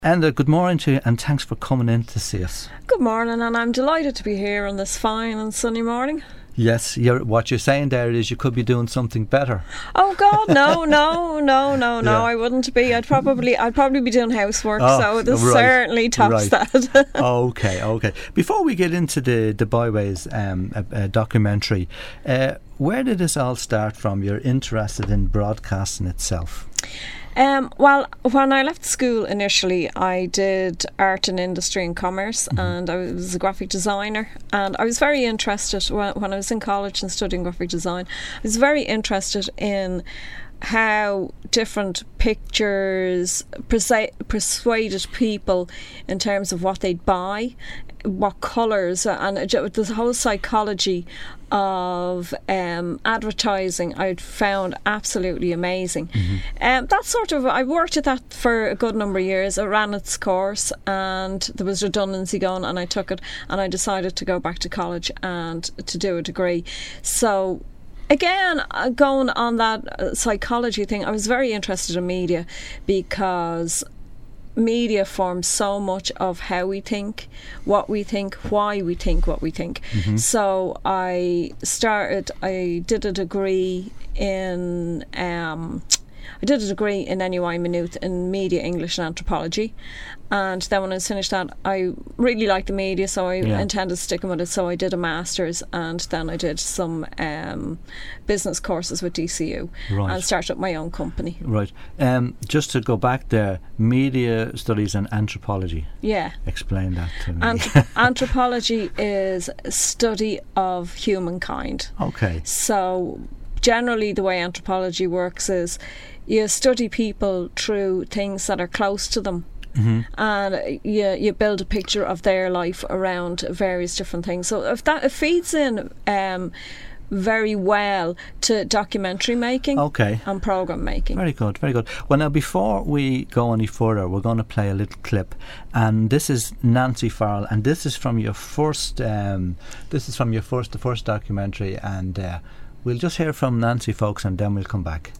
And good morning to you, and thanks for coming in to see us. Good morning, and I'm delighted to be here on this fine and sunny morning. Yes, what you're saying there is you could be doing something better. Oh God, no, Yeah. I wouldn't be. I'd probably be doing housework, so this certainly tops that. Okay. Before we get into the Byways documentary, where did this all start from? You're interested in broadcasting itself. Well, when I left school initially, I did art and industry and commerce, and I was a graphic designer. And I was very interested when I was in college and studying graphic design. I was very interested in how different pictures persuaded people in terms of what they'd buy, what colours, and the whole psychology of advertising I'd found absolutely amazing. I worked at that for a good number of years. I ran its course and there was redundancy going, and I took it, and I decided to go back to college and to do a degree. So again, going on that psychology thing, I was very interested in media because media forms so much of how we think, what we think, why we think what we think. So I did a degree in NUI Maynooth in media, English and anthropology, and then when I was finished that, I really liked the media, so I intended sticking with it, so I did a master's, and then I did some business courses with DCU and started up my own company. Just to go back there, media studies and anthropology, explain that to me. Anthropology is a study of humankind. So generally the way anthropology works is you study people through things that are close to them, and you build a picture of their life around various different things. So it feeds in very well to documentary making and programme making. Very good. Well, now before we go any further, we're going to play a little clip, and this is Nancy Farrell, and this is from your first the first documentary, and we'll just hear from Nancy, folks, and then we'll come back.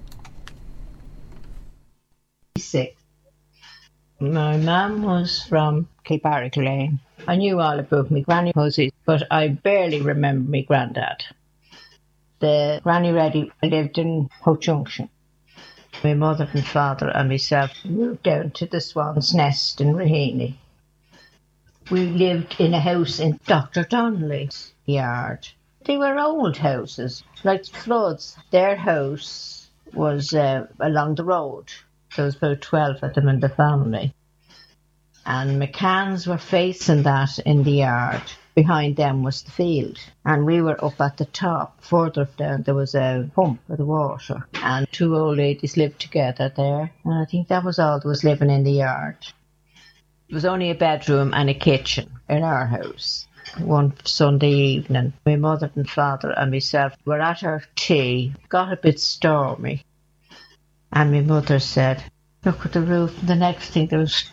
My mum was from Kilbarrack Lane. I knew all about my granny hussies, but I barely remember my granddad. The granny Reddy lived in Hope Junction. My mother and father and myself moved down to the Swan's Nest in Raheny. We lived in a house in Dr. Donnelly's yard. They were old houses, like floods. Their house was along the road. There was about 12 of them in the family. And McCann's were facing that in the yard. Behind them was the field. And we were up at the top. Further down there was a pump for the water. And two old ladies lived together there. And I think that was all that was living in the yard. It was only a bedroom and a kitchen in our house. One Sunday evening, my mother and father and myself were at our tea. It got a bit stormy. And my mother said, "Look at the roof." And the next thing, there was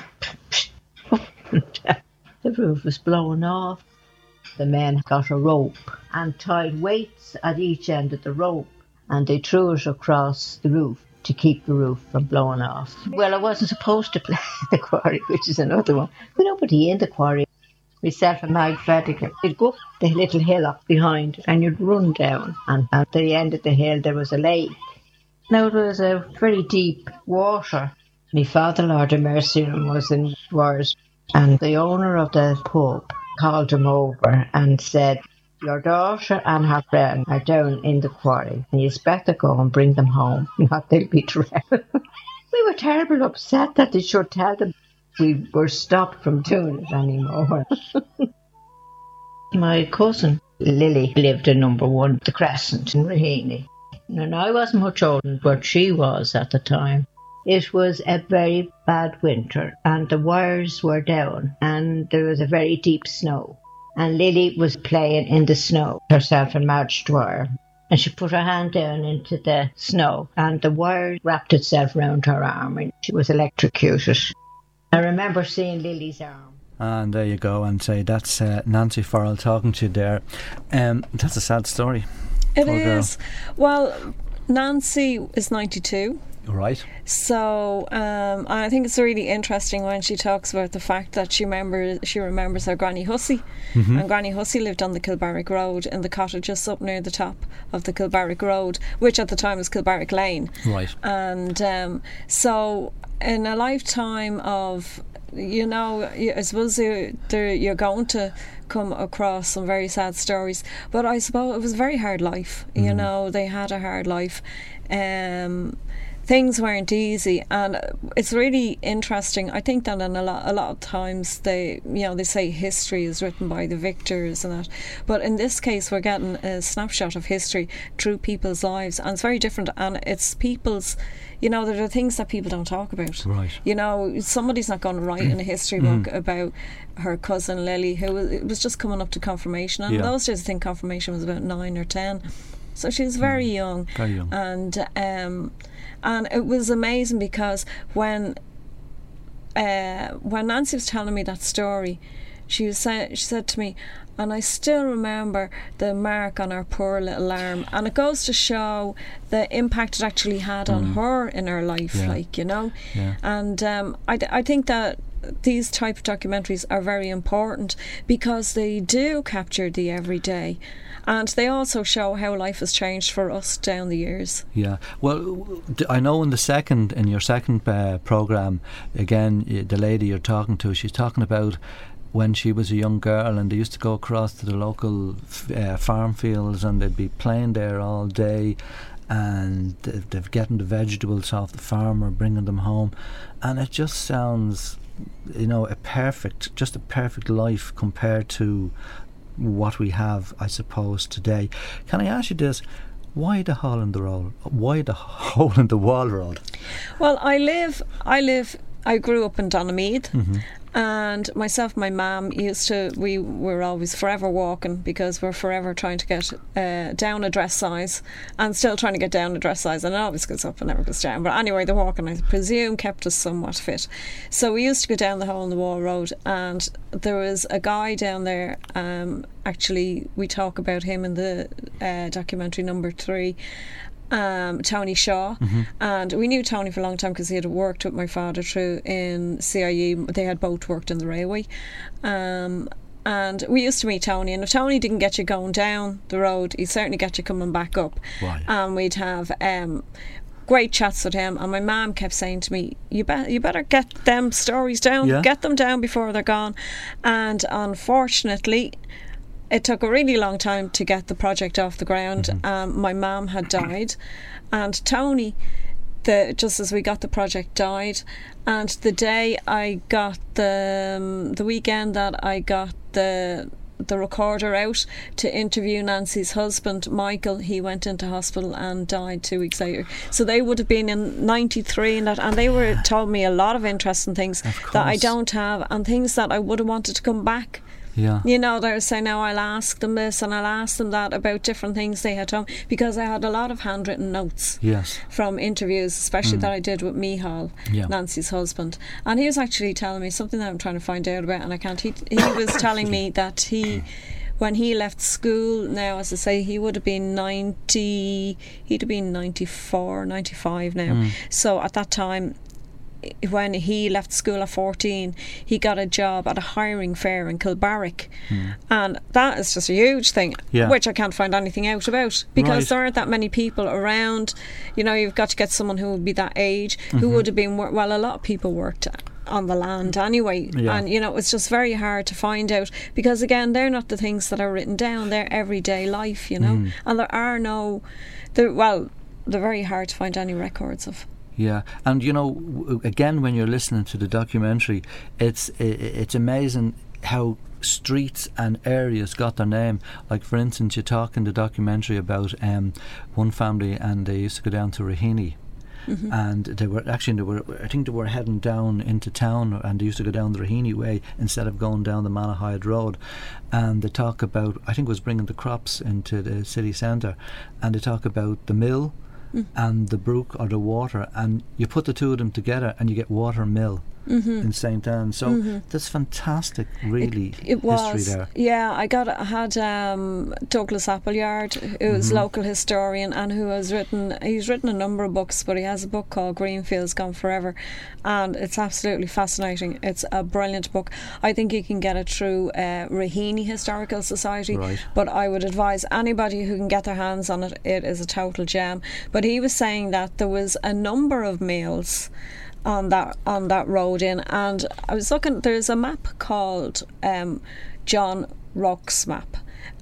the roof was blowing off. The men got a rope and tied weights at each end of the rope, and they threw it across the roof to keep the roof from blowing off. Well, I wasn't supposed to play the quarry, which is another one. But nobody in the quarry. Myself and Mag Fedigan. You'd go up the little hillock behind and you'd run down, and at the end of the hill there was a lake. Now it was a very deep water. My father, Lord of Mercy, was in Wars, and the owner of the pub called him over and said, "Your daughter and her friend are down in the quarry, and you better go and bring them home, not they'll be drowned." We were terribly upset that they should tell them we were stopped from doing it anymore. My cousin Lily lived in number 1, the Crescent in Raheny. And I wasn't much older than what she was at the time. It was a very bad winter, and the wires were down, and there was a very deep snow. And Lily was playing in the snow, herself and Marge Dwyer. And she put her hand down into the snow, and the wire wrapped itself around her arm, and she was electrocuted. I remember seeing Lily's arm. And there you go, and say that's Nancy Farrell talking to you there. That's a sad story. It is. Well, Nancy is 92. Right. So I think it's really interesting when she talks about the fact that she remembers her Granny Hussey, and Granny Hussey lived on the Kilbarrack Road in the cottages up near the top of the Kilbarrack Road, which at the time was Kilbarrack Lane. Right. And so in a lifetime of, I suppose you're going to come across some very sad stories, but I suppose it was a very hard life. They had a hard life. Things weren't easy, and it's really interesting. I think that in a lot of times they say history is written by the victors and that, but in this case we're getting a snapshot of history through people's lives, and it's very different. And it's people's, there are things that people don't talk about. Right. Somebody's not going to write in a history book about her cousin Lily, who was just coming up to confirmation, and in those days I think confirmation was about 9 or 10. So she was very young. Very young. And it was amazing because when Nancy was telling me that story, she said to me, and I still remember the mark on her poor little arm, and it goes to show the impact it actually had on her in her life, Yeah. And I think that these type of documentaries are very important because they do capture the everyday, and they also show how life has changed for us down the years. Yeah. Well, I know in your second programme, again, the lady you're talking to, she's talking about when she was a young girl and they used to go across to the local farm fields and they'd be playing there all day, and they're getting the vegetables off the farm or bringing them home, and it just sounds, a perfect life compared to what we have, I suppose, today. Can I ask you this? Why the hole in the road? Why the hole in the wall road? Well, I grew up in Donamead, and myself and my mum we were always forever walking because we're forever trying to get down a dress size, and still trying to get down a dress size, and it always goes up and never goes down. But anyway, the walking, I presume, kept us somewhat fit. So we used to go down the hole in the wall road, and there was a guy down there, actually we talk about him in the documentary number 3, Tony Shaw, and we knew Tony for a long time because he had worked with my father through in CIE. They had both worked in the railway, and we used to meet Tony, and if Tony didn't get you going down the road, he'd certainly get you coming back up. Right. And we'd have great chats with him, and my mum kept saying to me, you better get them stories down, get them down before they're gone. And unfortunately it took a really long time to get the project off the ground. My mum had died, and Tony, just as we got the project, died. And the day I got the weekend that I got the recorder out to interview Nancy's husband, Michael, he went into hospital and died 2 weeks later. So they would have been in 93 and that, and they told me a lot of interesting things that I don't have, and things that I would have wanted to come back. Yeah. They were saying, now I'll ask them this and I'll ask them that about different things they had told me, because I had a lot of handwritten notes from interviews, especially that I did with Mihal, Nancy's husband. And he was actually telling me something that I'm trying to find out about, and I can't. He was telling me that when he left school, now as I say, he would have been 90, he'd have been 94, 95 now. So at that time, when he left school at 14, he got a job at a hiring fair in Kilbarrack, and that is just a huge thing, which I can't find anything out about, because there aren't that many people around. You've got to get someone who would be that age, who would have been, well, a lot of people worked on the land anyway, and it's just very hard to find out, because again, they're not the things that are written down, they're everyday life, and there are they're very hard to find any records of. Yeah, and again, when you're listening to the documentary, it's amazing how streets and areas got their name. Like, for instance, you talk in the documentary about one family, and they used to go down to Raheny, and they were heading down into town, and they used to go down the Raheny way instead of going down the Malahide Road. And they talk about, I think it was bringing the crops into the city centre, and they talk about the mill and the brook or the water, and you put the two of them together and you get water mill. in St. Anne. So that's fantastic, really. It was, history there. yeah. I had Douglas Appleyard, who's local historian and who has he's written a number of books, but he has a book called Greenfields Gone Forever, and it's absolutely fascinating. It's a brilliant book. I think you can get it through Raheny Historical Society, Right. but I would advise anybody who can get their hands on it. It is a total gem. But he was saying that there was a number of mills on that road in, and I was looking, there's a map called John Roque's map.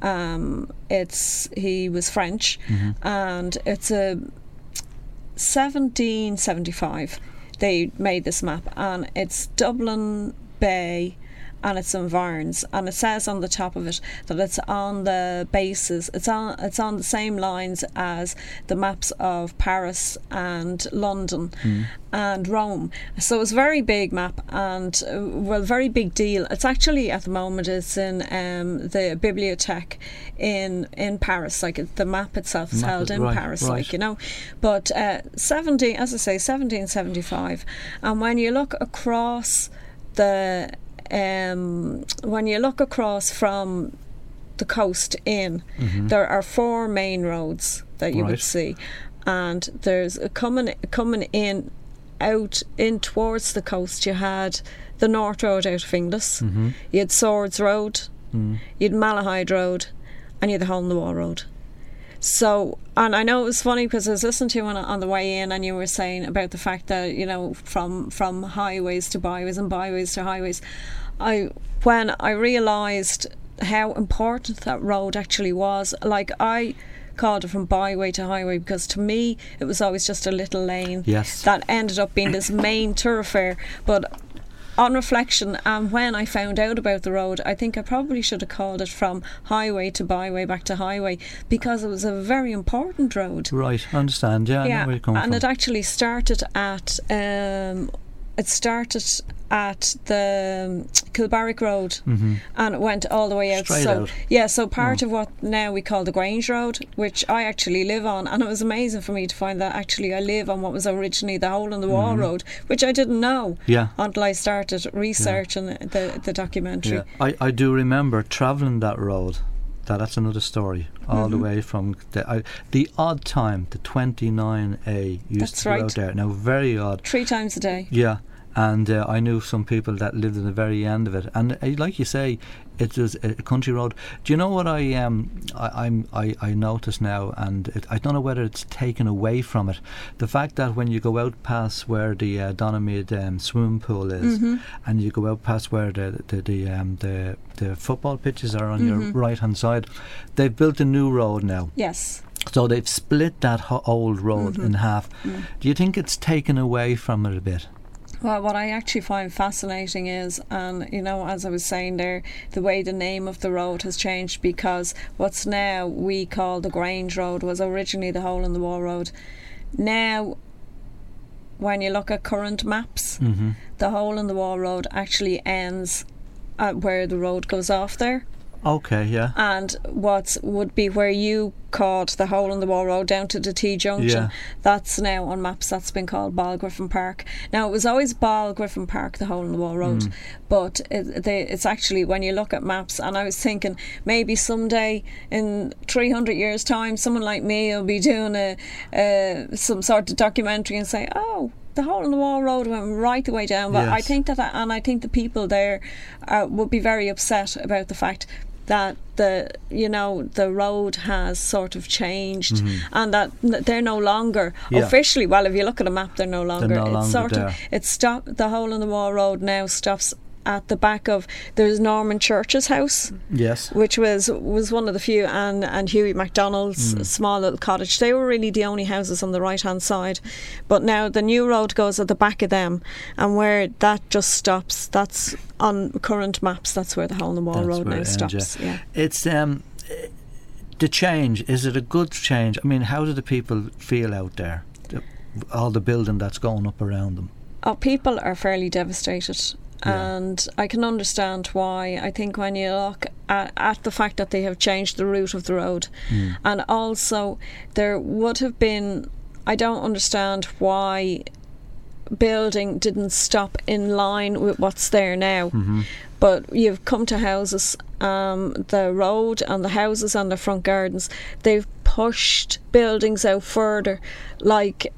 He was French, and it's a 1775 they made this map, and it's Dublin Bay and its environs, and it says on the top of it that it's on the basis, it's on the same lines as the maps of Paris and London and Rome. So it's a very big map, and very big deal. It's actually at the moment it's in the Bibliothèque in Paris. Like the map itself is held in Paris, right. like, you know. But 1775, and when you look across when you look across from the coast in, there are 4 main roads that you would see, and there's coming in out in towards the coast. You had the North Road out of Inglis, you had Swords Road, you had Malahide Road, and you had the Hole in the Wall Road. So, and I know it was funny because I was listening to you on the way in, and you were saying about the fact that, you know, from highways to byways and byways to highways. When I realised how important that road actually was, like, I called it from byway to highway because to me it was always just a little lane that ended up being this main thoroughfare. But on reflection, and when I found out about the road, I think I probably should have called it from highway to byway back to highway, because it was a very important road. Right, I understand. Yeah, I know where you're coming from. And it actually started at the Kilbarrack Road, and it went all the way out. Straight out. Yeah, so part of what now we call the Grange Road, which I actually live on, and it was amazing for me to find that actually I live on what was originally the Hole in the Wall Road, which I didn't know until I started researching the documentary. Yeah. I do remember travelling that road. That's another story. All the way from the odd time, the 29A used to go out there. Now, very odd. 3 times a day. Yeah. And I knew some people that lived at the very end of it, and like you say, it was a country road. Do you know what I notice now, and I don't know whether it's taken away from it, the fact that when you go out past where the Donaghmede swimming pool is, and you go out past where the football pitches are on your right hand side, they've built a new road now. Yes. So they've split that old road in half. Do you think it's taken away from it a bit? Well, what I actually find fascinating is, and you know, as I was saying there, the way the name of the road has changed, because what's now we call the Grange Road was originally the Hole in the Wall Road. Now, when you look at current maps, the Hole in the Wall Road actually ends at where the road goes off there. Okay, yeah. And what would be where you called the Hole in the Wall Road down to the T junction, that's now on maps, that's been called Balgriffin Park. Now, it was always Balgriffin Park, the Hole in the Wall Road, but it's actually, when you look at maps, and I was thinking maybe someday in 300 years time someone like me will be doing some sort of documentary and say, oh, the Hole in the Wall Road went right the way down. But I think I think the people there would be very upset about the fact that the road has sort of changed, and that they're no longer officially. Well, if you look at a map, they're no longer. It's the Hole in the Wall Road now stops at the back of, there's Norman Church's house, which was one of the few, and Hughie MacDonald's small little cottage. They were really the only houses on the right hand side, but now the new road goes at the back of them, and where that just stops, that's on current maps, that's where the Hole in the Wall Road now stops. It's the change, is it a good change? I mean, how do the people feel out there, all the building that's going up around them? People are fairly devastated. And I can understand why. I think when you look at the fact that they have changed the route of the road, and also there would have been, I don't understand why building didn't stop in line with what's there now. But you've come to houses, the road and the houses and the front gardens, they've pushed buildings out further, like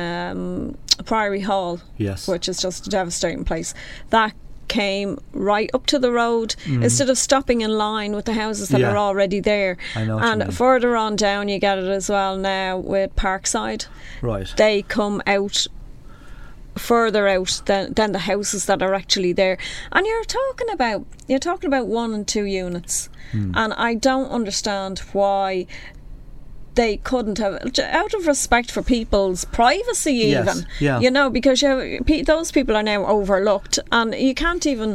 Priory Hall, Yes. which is just a devastating place. That came right up to the road instead of stopping in line with the houses that Yeah. are already there. I know what you mean. And further on down you get it as well now with Parkside. Right. They come out further out than the houses that are actually there, and you're talking about 1 and 2 units, and I don't understand why they couldn't have, out of respect for people's privacy even. Yes, yeah. You know, because those people are now overlooked, and you can't even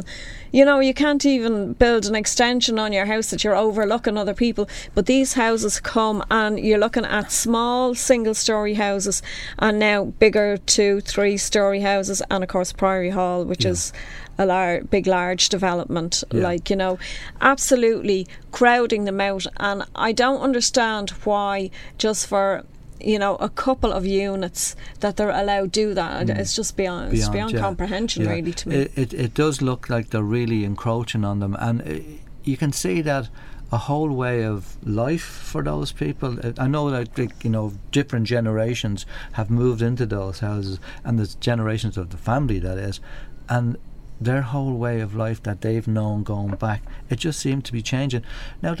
build an extension on your house that you're overlooking other people. But these houses come, and you're looking at small single-storey houses, and now bigger 2-3 story houses, and of course Priory Hall, which is a large development, like, you know, absolutely crowding them out. And I don't understand why just for, you know, a couple of units that they're allowed to do that. It's just beyond comprehension, really, to me. It does look like they're really encroaching on them, and you can see that a whole way of life for those people. I know that, you know, different generations have moved into those houses, and there's generations of the family, that is, and their whole way of life that they've known going back, it just seemed to be changing. Now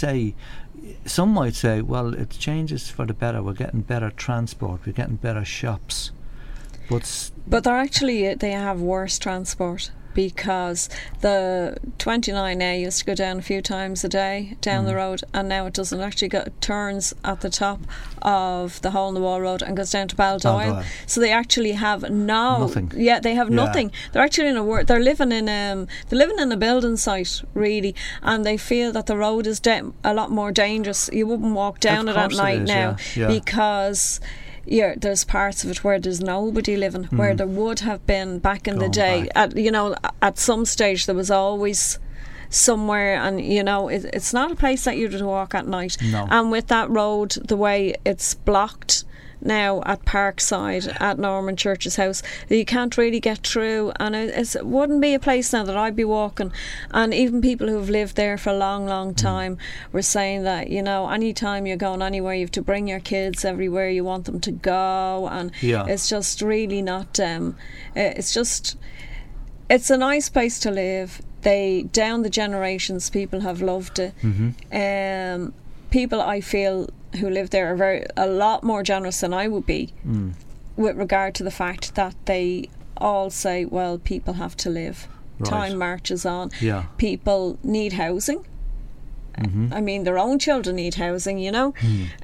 some might say, well, it changes for the better, we're getting better transport, we're getting better shops, but they have worse transport, because the 29A used to go down a few times a day down the road, and now it doesn't. Actually turns at the top of the Hole in the Wall road and goes down to Baldoyle. So they actually have nothing. Yeah, they have nothing. They're actually they're living in a building site, really, and they feel that the road is a lot more dangerous. You wouldn't walk down it at night now, because there's parts of it where there's nobody living, where there would have been back in the day. At some stage there was always somewhere, and you know, it's not a place that you'd walk at night. No. And with that road, the way it's blocked now at Parkside, at Norman Church's house, you can't really get through, and it wouldn't be a place now that I'd be walking. And even people who've lived there for a long time were saying that, you know, anytime you're going anywhere, you have to bring your kids everywhere you want them to go, and it's just really not it's a nice place to live. Down the generations, people have loved it. People, I feel, who live there are a lot more generous than I would be, with regard to the fact that they all say, well, people have to live. Right. Time marches on. Yeah. People need housing. I mean, their own children need housing, you know.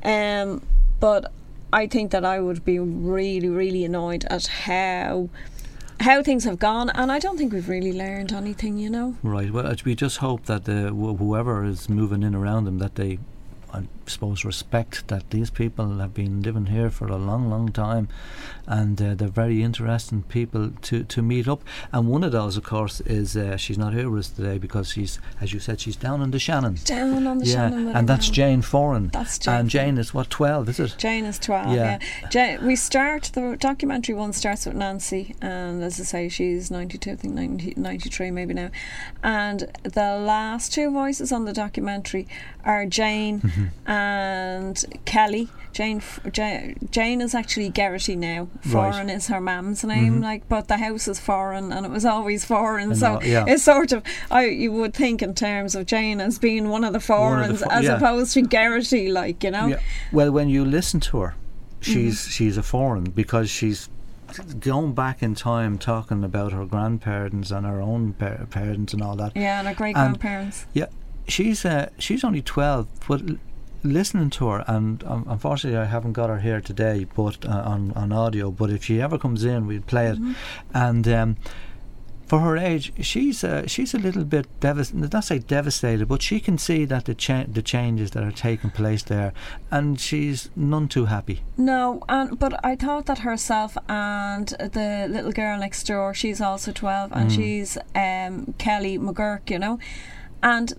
But I think that I would be really, really annoyed at how things have gone, and I don't think we've really learned anything, you know. Right. Well, we just hope that whoever is moving in around them, that they, I suppose, respect that these people have been living here for a long time, and they're very interesting people to meet up. And one of those, of course, is she's not here with us today because she's, as you said, she's down on the Shannon. Down on the Shannon. And that's Jane Foran. That's Jane. And Jane is what, 12, is it? Jane is 12. Yeah. The documentary one starts with Nancy, and as I say, she's 92, I think 93 maybe now. And the last two voices on the documentary are Jane and Kelly. Jane is actually Geraghty now. Foran is her mum's name, but the house is Foran, and it was always Foran. It's sort of, you would think in terms of Jane as being one of the Forans, as opposed to Geraghty, like, you know. Yeah. Well, when you listen to her, she's a Foran, because she's going back in time, talking about her grandparents and her own parents and all that. Yeah, and her great grandparents. Yeah, she's only 12, but listening to her, and unfortunately I haven't got her here today, but on audio, but if she ever comes in, we'll play it. And for her age, she's a little bit not say devastated, but she can see that the changes that are taking place there, and she's none too happy. No, but I thought that herself and the little girl next door, she's also 12, and she's Kelly McGurk, you know, and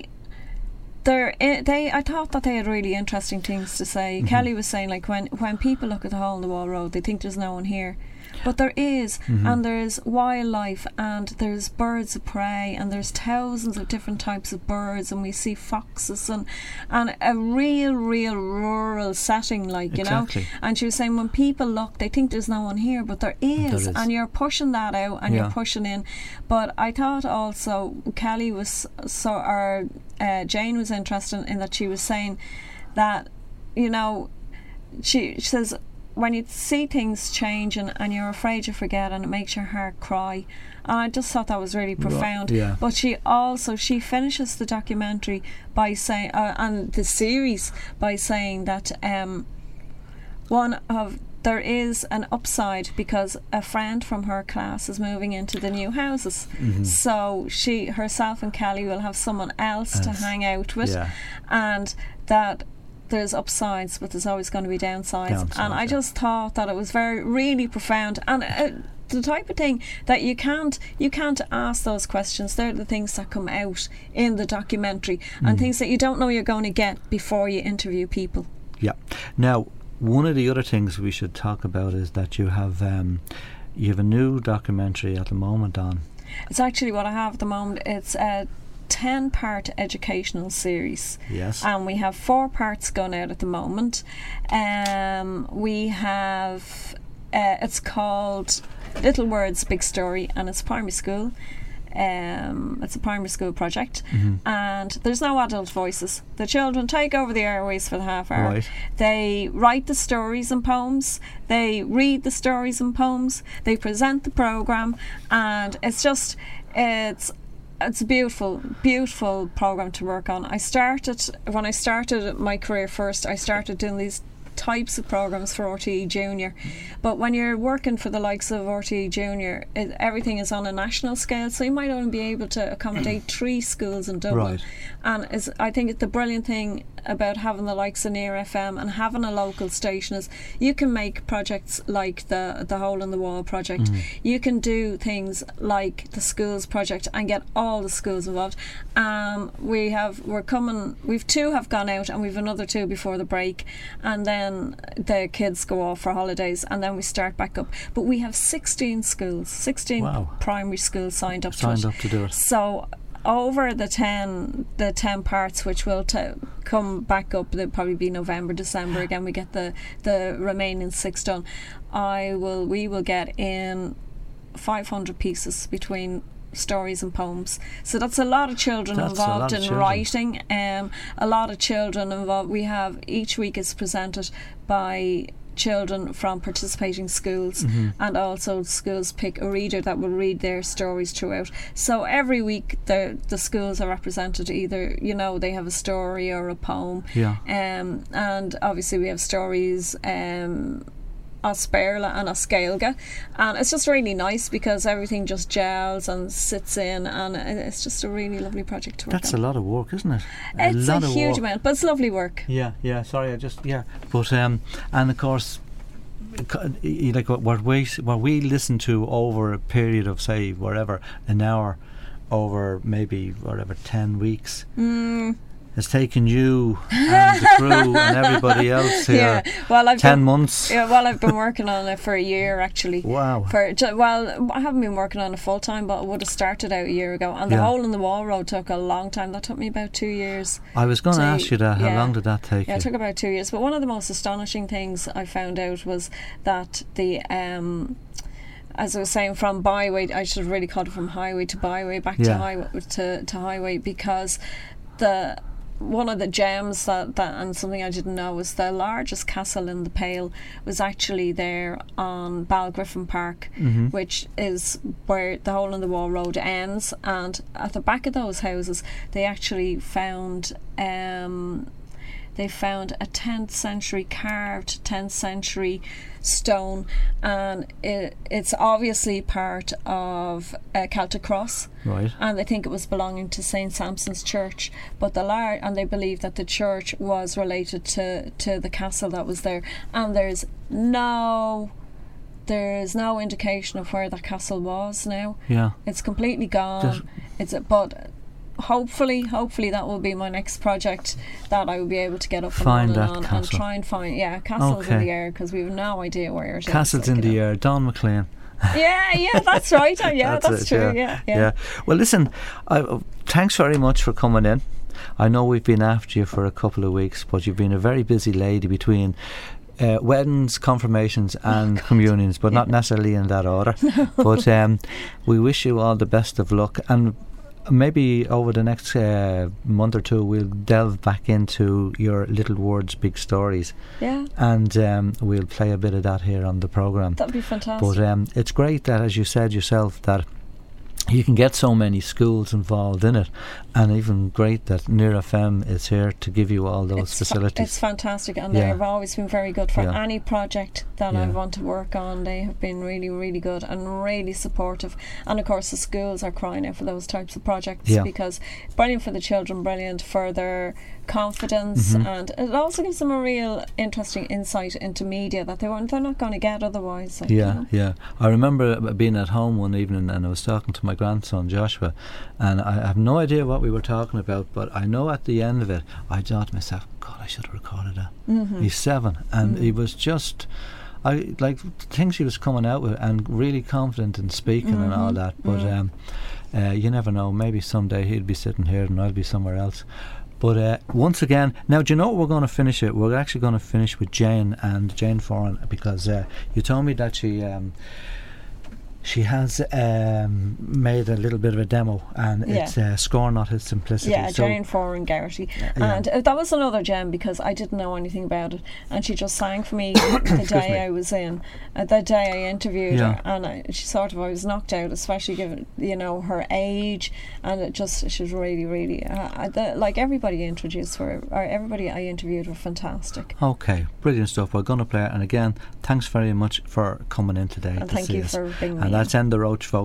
I thought that they had really interesting things to say. Kelly was saying, like, when people look at the Hole in the Wall road, they think there's no one here, But there is, and there's wildlife, and there's birds of prey, and there's thousands of different types of birds, and we see foxes, and a real rural setting, like, you Exactly. know. And she was saying when people look, they think there's no one here, but there is, There is. and you're pushing that out, and Yeah. you're pushing in. But I thought also Kelly was Jane was interested in that she was saying that, you know, she says when you see things changing and you're afraid you forget and it makes your heart cry, and I just thought that was really profound. Yeah. But she finishes the documentary by saying and the series by saying that there is an upside because a friend from her class is moving into the new houses. So she herself and Kelly will have someone else to hang out with, Yeah. and that there's upsides, but there's always going to be downsides. And I just thought that it was really profound, and the type of thing that you can't ask those questions. They're the things that come out in the documentary, and things that you don't know you're going to get before you interview people. Yeah. Now, one of the other things we should talk about is that you have a new documentary at the moment on. It's actually what I have at the moment. It's a 10-part educational series. Yes. And we have 4 parts going out at the moment. We have it's called Little Words Big Story, and it's primary school. It's a primary school project, and there's no adult voices. The children take over the airways for the half hour. Right. They write the stories and poems, they read the stories and poems, they present the programme, and it's a beautiful program to work on. When I started my career first, I started doing these types of programs for RTE Junior, but when you're working for the likes of RTE Junior, everything is on a national scale, so you might only be able to accommodate 3 schools in Dublin. Right. And I think the brilliant thing about having the likes of Near FM and having a local station is you can make projects like the Hole in the Wall project. You can do things like the schools project and get all the schools involved. We've 2 have gone out, and we've another 2 before the break, and then the kids go off for holidays, and then we start back up. But we have 16 Wow. primary schools signed up to do it. So over the 10 parts, which will come back up, they'll probably be November, December again, we get the remaining 6 done. We will get in 500 pieces between stories and poems. So that's a lot of children involved in writing. A lot of children involved. We have each week is presented by children from participating schools, and also schools pick a reader that will read their stories throughout. So every week the schools are represented, either, you know, they have a story or a poem. Yeah. And obviously we have stories Osperla and Oscailga, and it's just really nice because everything just gels and sits in, and it's just a really lovely project to work on. That's a lot of work, isn't it? It's a huge amount, but it's lovely work. Yeah. Sorry, but and of course, like what we listen to over a period of, say, wherever, an hour, over maybe whatever 10 weeks. It's taken you and the crew and everybody else here 10 months. Yeah, well, I've been working on it for a year, actually. Wow. I haven't been working on it full time, but I would have started out a year ago. And the Hole in the Wall road took a long time. That took me about 2 years. I was going to ask you that. How long did that take you? Yeah, it took about 2 years. But one of the most astonishing things I found out was that as I was saying, from byway, I should have really called it from highway to byway, back to highway, because one of the gems that and something I didn't know was the largest castle in the Pale was actually there on Balgriffin Park, which is where the Hole in the Wall road ends, and at the back of those houses they actually found a 10th century carved 10th century stone, and it's obviously part of a Celtic cross, right? And they think it was belonging to St. Sampson's Church, but and they believe that the church was related to the castle that was there, and there's no indication of where that castle was now. Yeah, it's completely gone. But hopefully that will be my next project, that I will be able to get up Find and that on castle. and try and find castles in Okay. the air, because we have no idea where it is. Castles in the air, Don McLean. Yeah, that's right. That's it, true. Yeah. Well, listen, thanks very much for coming in. I know we've been after you for a couple of weeks, but you've been a very busy lady between weddings, confirmations and communions, but not necessarily in that order. But we wish you all the best of luck, and maybe over the next month or two we'll delve back into your Little Words Big Stories, and we'll play a bit of that here on the programme. That'd be fantastic. But it's great that, as you said yourself, that you can get so many schools involved in it, and even great that Near FM is here to give you all those facilities. It's fantastic, and they've always been very good for any project that I want to work on. They have been really, really good and really supportive. And of course the schools are crying out for those types of projects, because brilliant for the children, brilliant for their confidence, and it also gives them a real interesting insight into media that they're not going to get otherwise. Like, yeah. I remember being at home one evening and I was talking to my grandson Joshua, and I have no idea what we were talking about, but I know at the end of it I thought to myself, God, I should have recorded that. He's 7 and he was just, I like things he was coming out with, and really confident in speaking and all that, but you never know, maybe someday he'll be sitting here and I'll be somewhere else. But once again, now do you know what we're going to finish it? We're actually going to finish with Jane Foran, because you told me that she has made a little bit of a demo, and it's Score Not His Simplicity. Yeah, Jane Foran Garrity. And that was another gem, because I didn't know anything about it, and she just sang for me the day I was in, the day I interviewed her, and I was knocked out, especially given her age, and she was really, really like everybody introduced her, or everybody I interviewed were fantastic. Okay, brilliant stuff. We're going to play it, and again, thanks very much for coming in today. And thank you for being and that's End the Roach, folks.